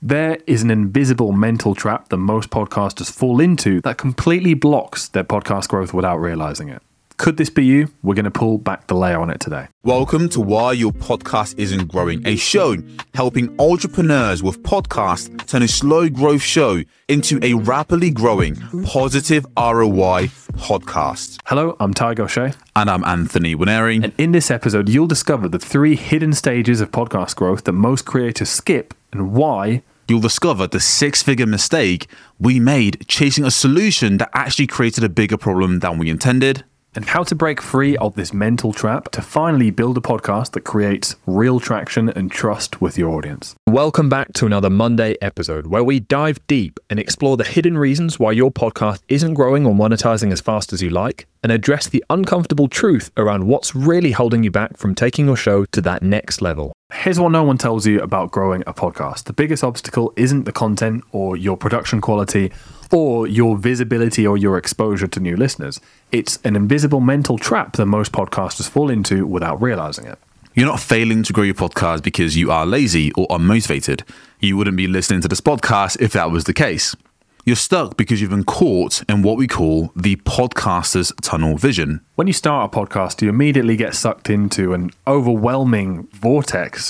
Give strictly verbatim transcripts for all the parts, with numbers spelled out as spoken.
There is an invisible mental trap that most podcasters fall into that completely blocks their podcast growth without realizing it. Could this be you? We're going to pull back the layer on it today. Welcome to Why Your Podcast Isn't Growing, a show helping entrepreneurs with podcasts turn a slow growth show into a rapidly growing, positive R O I podcast. Hello, I'm Tiger O'Shea. And I'm Anthony Winery. And in this episode, you'll discover the three hidden stages of podcast growth that most creators skip and why. You'll discover the six-figure mistake we made chasing a solution that actually created a bigger problem than we intended. And how to break free of this mental trap to finally build a podcast that creates real traction and trust with your audience. Welcome back to another Monday episode where we dive deep and explore the hidden reasons why your podcast isn't growing or monetizing as fast as you like, and address the uncomfortable truth around what's really holding you back from taking your show to that next level. Here's what no one tells you about growing a podcast. The biggest obstacle isn't the content or your production quality or your visibility or your exposure to new listeners. It's an invisible mental trap that most podcasters fall into without realizing it. You're not failing to grow your podcast because you are lazy or unmotivated. You wouldn't be listening to this podcast if that was the case. You're stuck because you've been caught in what we call the podcaster's tunnel vision. When you start a podcast, you immediately get sucked into an overwhelming vortex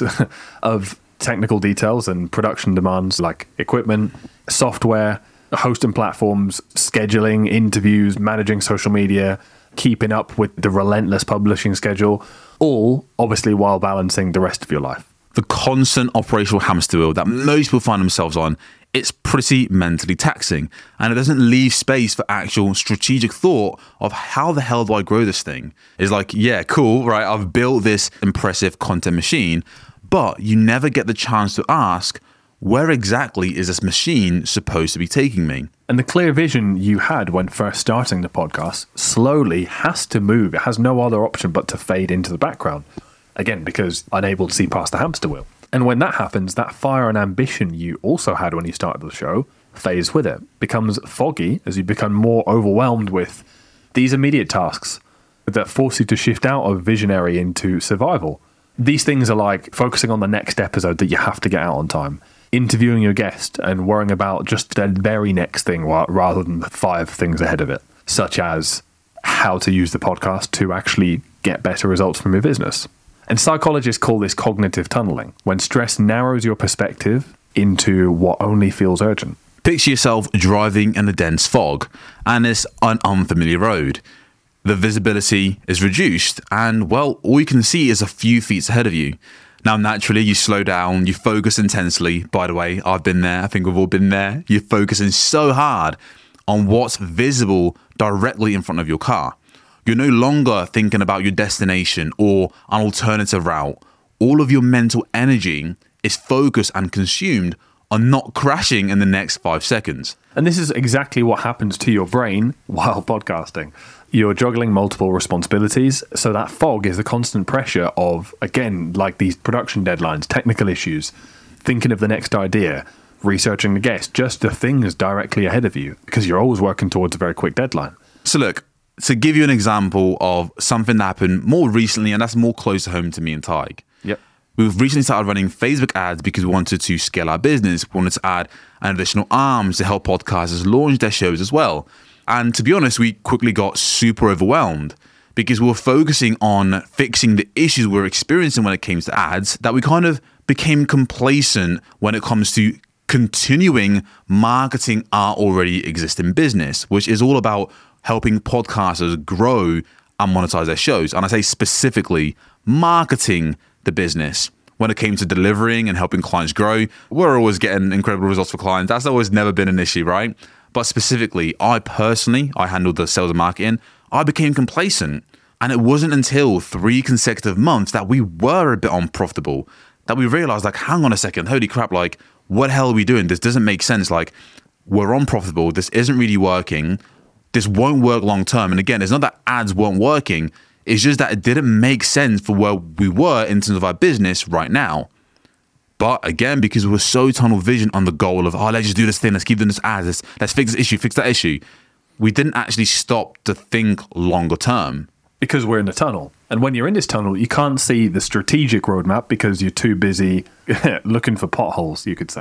of technical details and production demands like equipment, software, hosting platforms, scheduling, interviews, managing social media, keeping up with the relentless publishing schedule, all obviously while balancing the rest of your life. The constant operational hamster wheel that most people find themselves on, it's pretty mentally taxing, and it doesn't leave space for actual strategic thought of how the hell do I grow this thing? It's like, yeah, cool, right? I've built this impressive content machine, but you never get the chance to ask, where exactly is this machine supposed to be taking me? And the clear vision you had when first starting the podcast slowly has to move. It has no other option but to fade into the background. Again, because unable to see past the hamster wheel. And when that happens, that fire and ambition you also had when you started the show fades with it, becomes foggy as you become more overwhelmed with these immediate tasks that force you to shift out of visionary into survival. These things are like focusing on the next episode that you have to get out on time, interviewing your guest and worrying about just the very next thing rather than the five things ahead of it, such as how to use the podcast to actually get better results from your business. And psychologists call this cognitive tunneling, when stress narrows your perspective into what only feels urgent. Picture yourself driving in a dense fog, and it's an unfamiliar road. The visibility is reduced, and well, all you can see is a few feet ahead of you. Now, naturally, you slow down, you focus intensely. By the way, I've been there. I think we've all been there. You're focusing so hard on what's visible directly in front of your car. You're no longer thinking about your destination or an alternative route. All of your mental energy is focused and consumed on not crashing in the next five seconds. And this is exactly what happens to your brain while podcasting. You're juggling multiple responsibilities, so that fog is the constant pressure of, again, like these production deadlines, technical issues, thinking of the next idea, researching the guest, just the things directly ahead of you, because you're always working towards a very quick deadline. So look, to give you an example of something that happened more recently, and that's more close to home to me and Tig. Yep. We've recently started running Facebook ads because we wanted to scale our business. We wanted to add an additional arms to help podcasters launch their shows as well. And to be honest, we quickly got super overwhelmed because we were focusing on fixing the issues we were experiencing when it came to ads, that we kind of became complacent when it comes to continuing marketing our already existing business, which is all about helping podcasters grow and monetize their shows. And I say specifically marketing the business. When it came to delivering and helping clients grow, we're always getting incredible results for clients. That's always never been an issue, right? But specifically, I personally, I handled the sales and marketing. I became complacent. And it wasn't until three consecutive months that we were a bit unprofitable that we realized, like, hang on a second, holy crap, like, what the hell are we doing? This doesn't make sense. Like, we're unprofitable. This isn't really working. This won't work long term. And again, it's not that ads weren't working. It's just that it didn't make sense for where we were in terms of our business right now. But again, because we were so tunnel vision on the goal of, oh, let's just do this thing. Let's keep doing this ads. Let's, let's fix this issue, fix that issue. We didn't actually stop to think longer term. Because we're in a tunnel. And when you're in this tunnel, you can't see the strategic roadmap because you're too busy looking for potholes, you could say.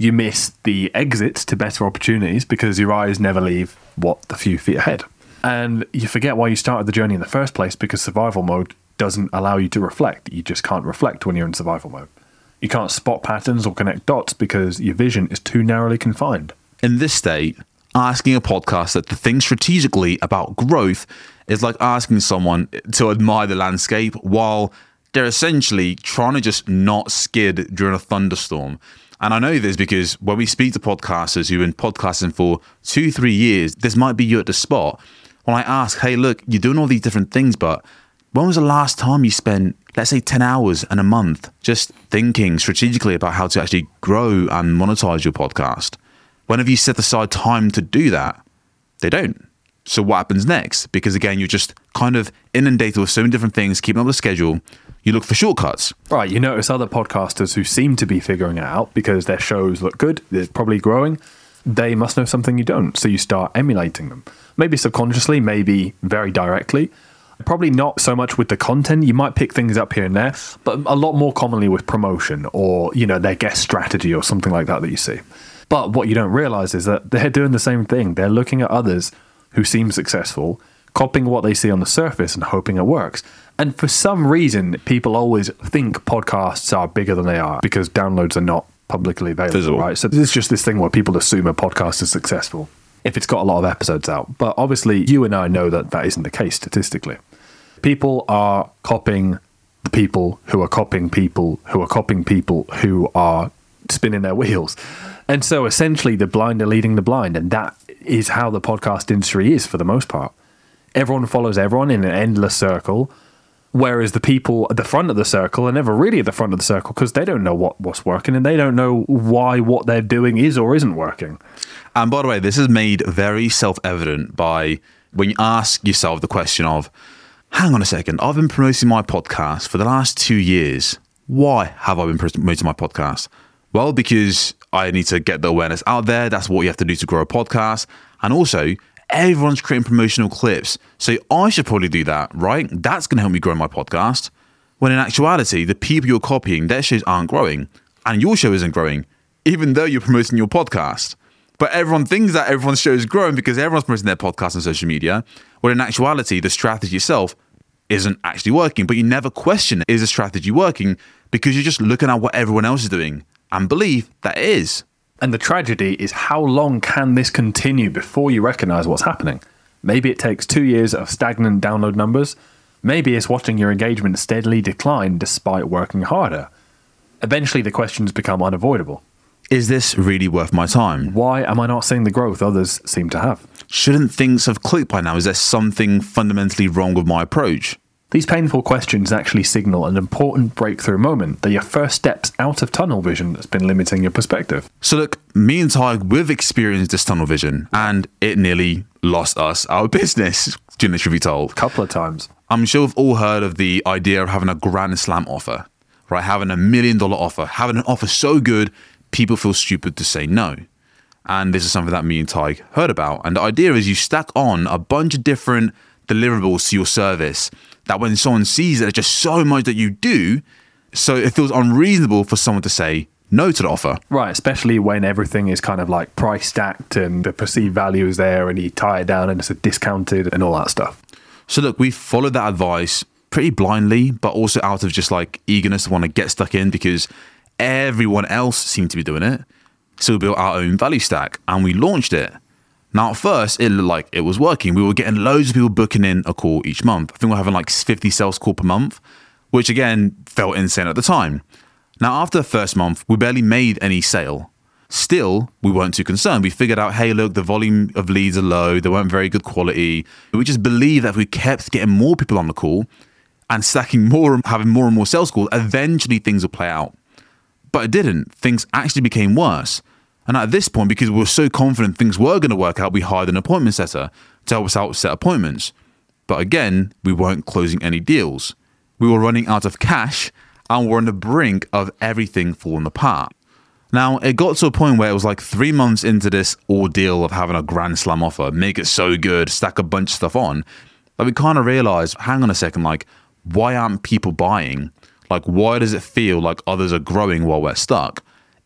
You miss the exits to better opportunities because your eyes never leave what the few feet ahead. And you forget why you started the journey in the first place because survival mode doesn't allow you to reflect. You just can't reflect when you're in survival mode. You can't spot patterns or connect dots because your vision is too narrowly confined. In this state, asking a podcaster to think strategically about growth is like asking someone to admire the landscape while they're essentially trying to just not skid during a thunderstorm. And I know this because when we speak to podcasters who've been podcasting for two, three years, this might be you at the spot. When I ask, hey, look, you're doing all these different things, but when was the last time you spent, let's say, ten hours in a month just thinking strategically about how to actually grow and monetize your podcast? When have you set aside time to do that? They don't. So what happens next? Because again, you're just kind of inundated with so many different things, keeping up the schedule. You look for shortcuts. Right. You notice other podcasters who seem to be figuring it out because their shows look good. They're probably growing. They must know something you don't. So you start emulating them. Maybe subconsciously, maybe very directly. Probably not so much with the content. You might pick things up here and there, but a lot more commonly with promotion or, you know, their guest strategy or something like that that you see. But what you don't realize is that they're doing the same thing. They're looking at others who seem successful, copying what they see on the surface and hoping it works. And for some reason, people always think podcasts are bigger than they are because downloads are not publicly available, Visible. right? So there's just this thing where people assume a podcast is successful if it's got a lot of episodes out. But obviously, you and I know that that isn't the case statistically. People are copying the people who are copying people who are copying people who are spinning their wheels. And so essentially the blind are leading the blind. And that is how the podcast industry is for the most part. Everyone follows everyone in an endless circle, whereas the people at the front of the circle are never really at the front of the circle because they don't know what, what's working and they don't know why what they're doing is or isn't working. And by the way, this is made very self-evident by when you ask yourself the question of, hang on a second, I've been promoting my podcast for the last two years. Why have I been promoting my podcast? Well, because I need to get the awareness out there. That's what you have to do to grow a podcast. And also, everyone's creating promotional clips. So I should probably do that, right? That's going to help me grow my podcast. When in actuality, the people you're copying, their shows aren't growing. And your show isn't growing, even though you're promoting your podcast. But everyone thinks that everyone's show is growing because everyone's promoting their podcast on social media. When in actuality, the strategy itself isn't actually working. But you never question, is the strategy working? Because you're just looking at what everyone else is doing and believe that it is. And the tragedy is how long can this continue before you recognize what's happening? Maybe it takes two years of stagnant download numbers. Maybe it's watching your engagement steadily decline despite working harder. Eventually, the questions become unavoidable. Is this really worth my time? Why am I not seeing the growth others seem to have? Shouldn't things have clicked by now? Is there something fundamentally wrong with my approach? These painful questions actually signal an important breakthrough moment. They're your first steps out of tunnel vision that's been limiting your perspective. So look, me and Ty, we've experienced this tunnel vision and it nearly lost us our business, during the truth be told. A couple of times. I'm sure we've all heard of the idea of having a grand slam offer, right? Having a million dollar offer, having an offer so good, people feel stupid to say no. And this is something that me and Ty heard about. And the idea is you stack on a bunch of different deliverables to your service that when someone sees it, there's just so much that you do, so it feels unreasonable for someone to say no to the offer. Right, especially when everything is kind of like price stacked and the perceived value is there and you tie it down and it's discounted and all that stuff. So look, we followed that advice pretty blindly, but also out of just like eagerness to want to get stuck in because everyone else seemed to be doing it. So we built our own value stack and we launched it. Now, at first, it looked like it was working. We were getting loads of people booking in a call each month. I think we're having like fifty sales calls per month, which again, felt insane at the time. Now, after the first month, we barely made any sale. Still, we weren't too concerned. We figured out, hey, look, the volume of leads are low. They weren't very good quality. We just believed that if we kept getting more people on the call and stacking more and having more and more sales calls, eventually things would play out. But it didn't. Things actually became worse. And at this point, because we were so confident things were going to work out, we hired an appointment setter to help us out set appointments. But again, we weren't closing any deals. We were running out of cash and we're on the brink of everything falling apart. Now, it got to a point where it was like three months into this ordeal of having a grand slam offer, make it so good, stack a bunch of stuff on, that we kind of realized, hang on a second, like, why aren't people buying? Like, why does it feel like others are growing while we're stuck?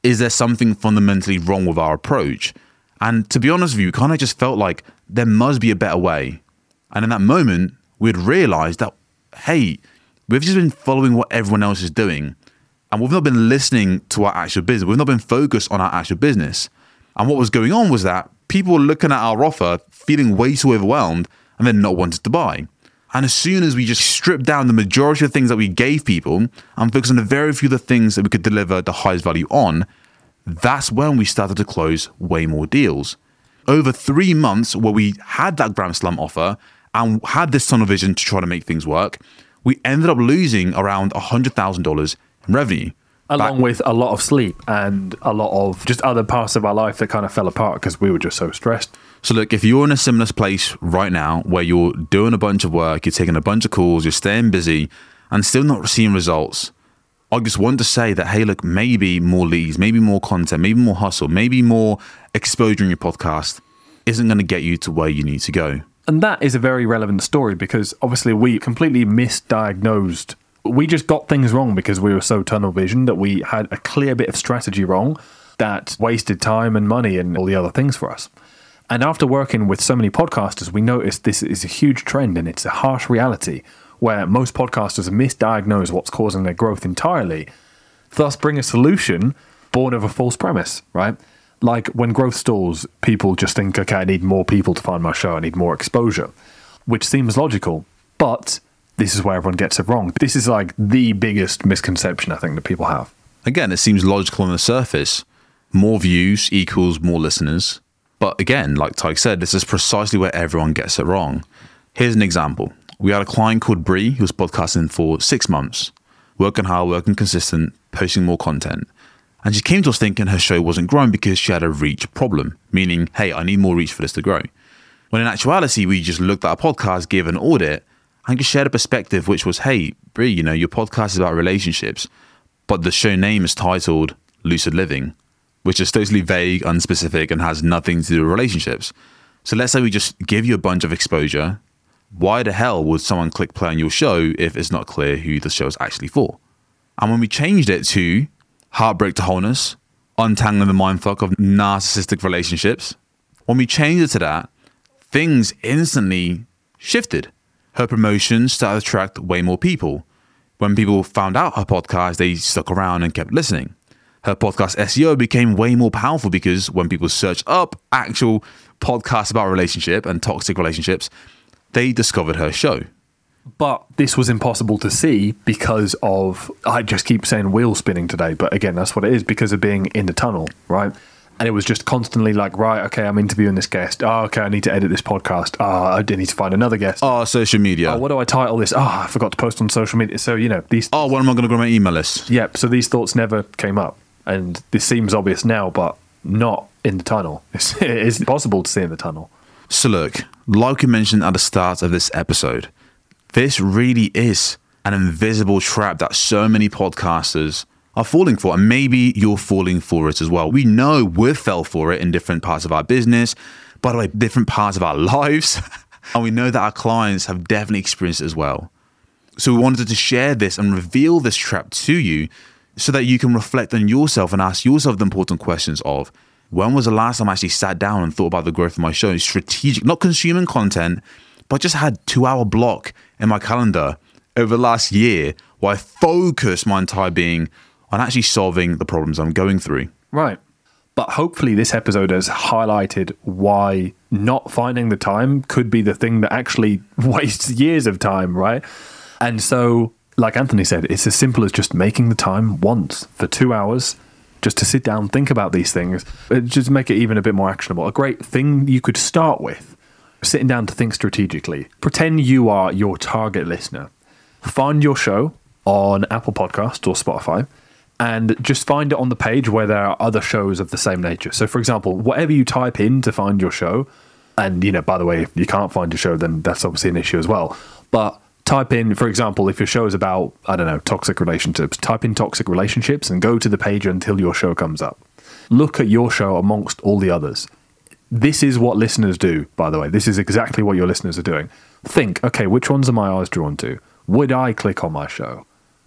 Is there something fundamentally wrong with our approach? And to be honest with you, kind of just felt like there must be a better way. And in that moment, we'd realized that, hey, we've just been following what everyone else is doing. And we've not been listening to our actual business. We've not been focused on our actual business. And what was going on was that people were looking at our offer, feeling way too overwhelmed, and then not wanting to buy. And as soon as we just stripped down the majority of things that we gave people and focused on the very few of the things that we could deliver the highest value on, that's when we started to close way more deals. Over three months where we had that Gram Slam offer and had this tunnel vision to try to make things work, we ended up losing around one hundred thousand dollars in revenue. Along Back- with a lot of sleep and a lot of just other parts of our life that kind of fell apart because we were just so stressed. So look, if you're in a similar place right now where you're doing a bunch of work, you're taking a bunch of calls, you're staying busy and still not seeing results, I just want to say that, hey, look, maybe more leads, maybe more content, maybe more hustle, maybe more exposure in your podcast isn't going to get you to where you need to go. And that is a very relevant story because obviously we completely misdiagnosed. We just got things wrong because we were so tunnel vision that we had a clear bit of strategy wrong that wasted time and money and all the other things for us. And after working with so many podcasters, we noticed this is a huge trend and it's a harsh reality where most podcasters misdiagnose what's causing their growth entirely, thus bring a solution born of a false premise, right? Like when growth stalls, people just think, okay, I need more people to find my show, I need more exposure, which seems logical, but this is where everyone gets it wrong. This is like the biggest misconception I think that people have. Again, it seems logical on the surface. More views equals more listeners. But again, like Tyke said, this is precisely where everyone gets it wrong. Here's an example. We had a client called Bree who was podcasting for six months, working hard, working consistent, posting more content. And she came to us thinking her show wasn't growing because she had a reach problem, meaning, hey, I need more reach for this to grow. When in actuality, we just looked at our podcast, gave an audit, and just shared a perspective, which was, hey, Bree, you know, your podcast is about relationships, but the show name is titled Lucid Living, which is totally vague, unspecific, and has nothing to do with relationships. So let's say we just give you a bunch of exposure. Why the hell would someone click play on your show if it's not clear who the show is actually for? And when we changed it to Heartbreak to Wholeness, Untangling the Mindfuck of Narcissistic Relationships, when we changed it to that, things instantly shifted. Her promotion started to attract way more people. When people found out her podcast, they stuck around and kept listening. Her podcast S E O became way more powerful because when people search up actual podcasts about relationship and toxic relationships, they discovered her show. But this was impossible to see because of, I just keep saying wheel spinning today, but again, that's what it is because of being in the tunnel, right? And it was just constantly like, right, okay, I'm interviewing this guest. Oh, okay, I need to edit this podcast. Oh, I need to find another guest. Oh, social media. Oh, what do I title this? Oh, I forgot to post on social media. So, you know, these... Oh, when am I going to grow my email list? Yep, so these thoughts never came up. And this seems obvious now, but not in the tunnel. It's, it's possible to see in the tunnel. So look, like we mentioned at the start of this episode, this really is an invisible trap that so many podcasters are falling for. And maybe you're falling for it as well. We know we've fell for it in different parts of our business, by the way, different parts of our lives. And we know that our clients have definitely experienced it as well. So we wanted to share this and reveal this trap to you so that you can reflect on yourself and ask yourself the important questions of, when was the last time I actually sat down and thought about the growth of my show? Strategic, not consuming content, but just had two hour block in my calendar over the last year where I focused my entire being on actually solving the problems I'm going through. Right. But hopefully this episode has highlighted why not finding the time could be the thing that actually wastes years of time, right? And so, like Anthony said, it's as simple as just making the time once for two hours just to sit down, think about these things, just make it even a bit more actionable. A great thing you could start with, sitting down to think strategically. Pretend you are your target listener. Find your show on Apple Podcasts or Spotify and just find it on the page where there are other shows of the same nature. So, for example, whatever you type in to find your show, and, you know, by the way, if you can't find your show, then that's obviously an issue as well. But type in, for example, if your show is about, I don't know, toxic relationships, type in toxic relationships and go to the page until your show comes up. Look at your show amongst all the others. This is what listeners do, by the way. This is exactly what your listeners are doing. Think, okay, which ones are my eyes drawn to? Would I click on my show?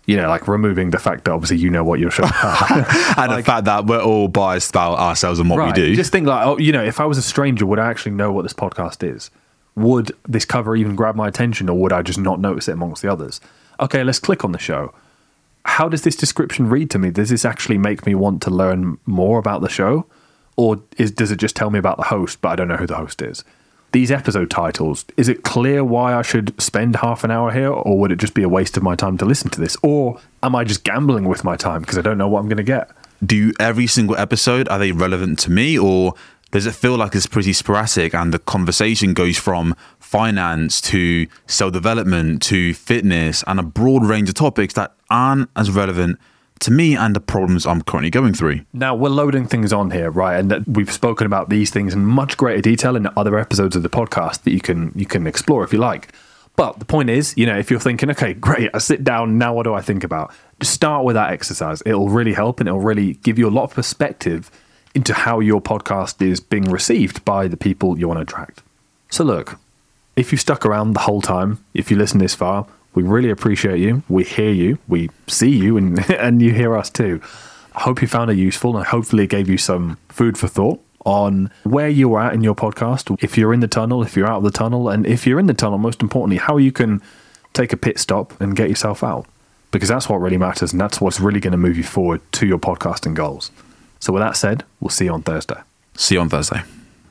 You know, like removing the fact that obviously you know what your show is. And like, the fact that we're all biased about ourselves and what right, we do. Just think like, oh, you know, if I was a stranger, would I actually know what this podcast is? Would this cover even grab my attention, or would I just not notice it amongst the others? Okay, let's click on the show. How does this description read to me? Does this actually make me want to learn more about the show? Or is, does it just tell me about the host, but I don't know who the host is? These episode titles, is it clear why I should spend half an hour here, or would it just be a waste of my time to listen to this? Or am I just gambling with my time because I don't know what I'm going to get? Do every single episode, are they relevant to me, or does it feel like it's pretty sporadic and the conversation goes from finance to self-development to fitness and a broad range of topics that aren't as relevant to me and the problems I'm currently going through? Now, we're loading things on here, right? And that we've spoken about these things in much greater detail in other episodes of the podcast that you can you can explore if you like. But the point is, you know, if you're thinking, okay, great, I sit down, now what do I think about? Just start with that exercise. It'll really help, and it'll really give you a lot of perspective into how your podcast is being received by the people you want to attract. So look, if you've stuck around the whole time, if you listen this far, we really appreciate you. We hear you, we see you, and, and you hear us too. I hope you found it useful, and hopefully it gave you some food for thought on where you're at in your podcast, if you're in the tunnel, if you're out of the tunnel, and if you're in the tunnel, most importantly, how you can take a pit stop and get yourself out. Because that's what really matters, and that's what's really going to move you forward to your podcasting goals. So with that said, we'll see you on Thursday. See you on Thursday.